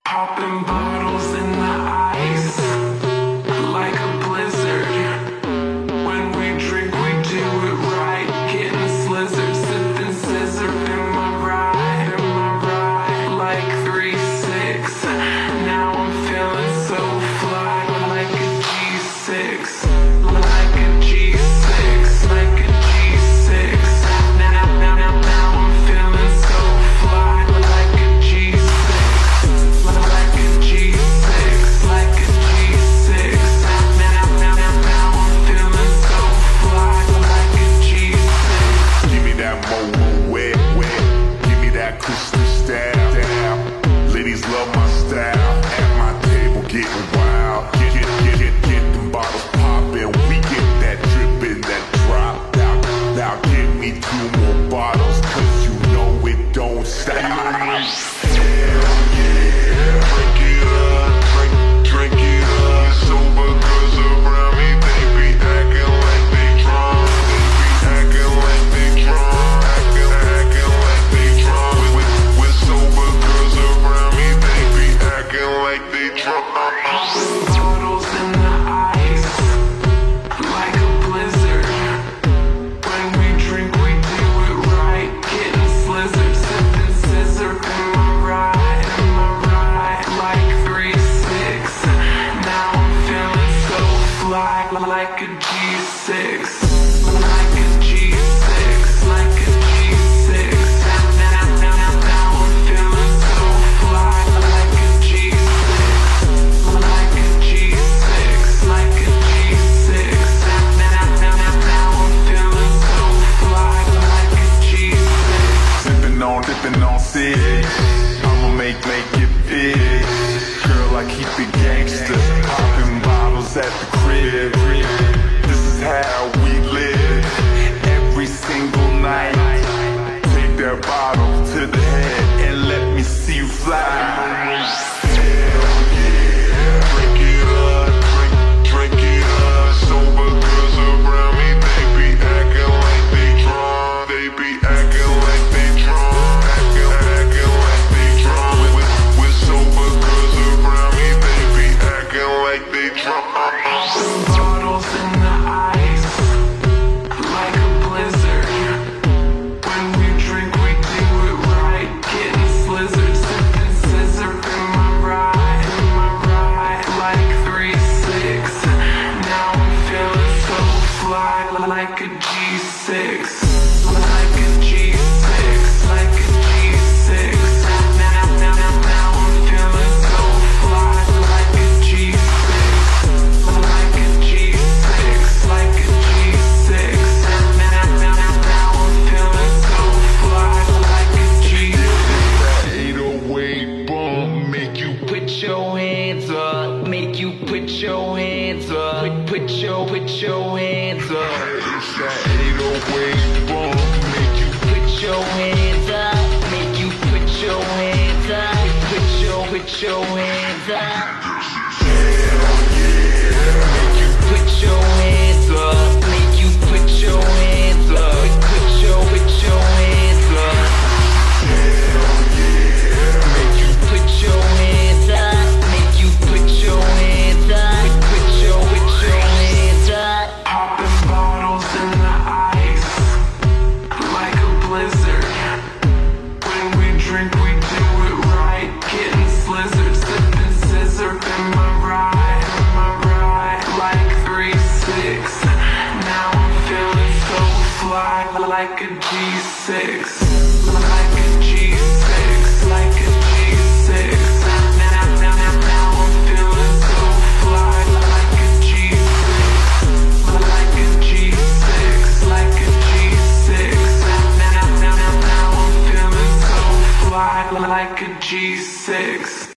Popping bottles in the ice like a blizzard. When we drink, we do it right. Getting slizzard, sipping scissor in my ride, like 3-6. Now I'm feeling so fly, like a G6, like a G6, like a G6. Now I'm feeling so fly, like a G6, like a G6, like a G6. Now I'm feeling so fly, like a G6. Give me that mo wet. Give me that crystal style. Ladies love my style. At my table getting wild. Get them bottles poppin'. We get that drippin', that drop out. Now give me 2 more bottles, 'cause you know it don't stop. Hell yeah. Drink it up, drink it up. Sober girls around me, they be acting like they drunk. They be acting like they drunk. Acting like they drunk. With sober girls around me, they be acting like they drunk. Popping bottles in the ice like a blizzard. When we drink, we do it right. Getting slizzard, sipping scissor in my ride, like 3-6. Now I'm feeling so fly, like a G6, like a G6, like a G6. Now I'm feeling so fly, like a G6, like a G6, like a G6. Now I'm feeling so fly, like a G6. Sippin' on 6. I'ma make it big. Girl, I keep it gangsta. Popping bottles at the crib. This is how we live. Every single night. Take that bottle to the head and let me see you fly. Hell yeah. Drink it up, drink it up. Sober girls around me, they be acting like they drunk. They be acting like they drunk. Acting like they drunk. With sober girls around me, they be acting like they drunk. Popping bottles in the ice like a blizzard. When we drink, we do it right. Getting slizzard, sipping scissor in my ride, like 3-6. Now I'm feeling so fly, like a G6, like a G6, like a G6. Now I'm feeling so fly, like a G6, like a G6, like a G6. Now I'm feeling so fly, like a G6. 808 boom, make you Put your hands up, make you put your hands up, put your hands up. It's that 808 boom, make you Put your hands up, make you put your hands up, put your hands up. hell yeah. Make you put your hands up, make you put your hands up, put your hands up. Hell yeah. Make you put your hands up, make you put your hands up, put your hands up. Popping bottles in the ice like a blizzard. When we drink, we do it right. Getting slizzard, sipping scissor in my ride, like 3-6. Now I'm feeling so fly, like a G6, like a G6, like a G6. Now I'm feeling so fly, like a G6, like a G6, like a G6. Now I'm feeling so fly, like a G6.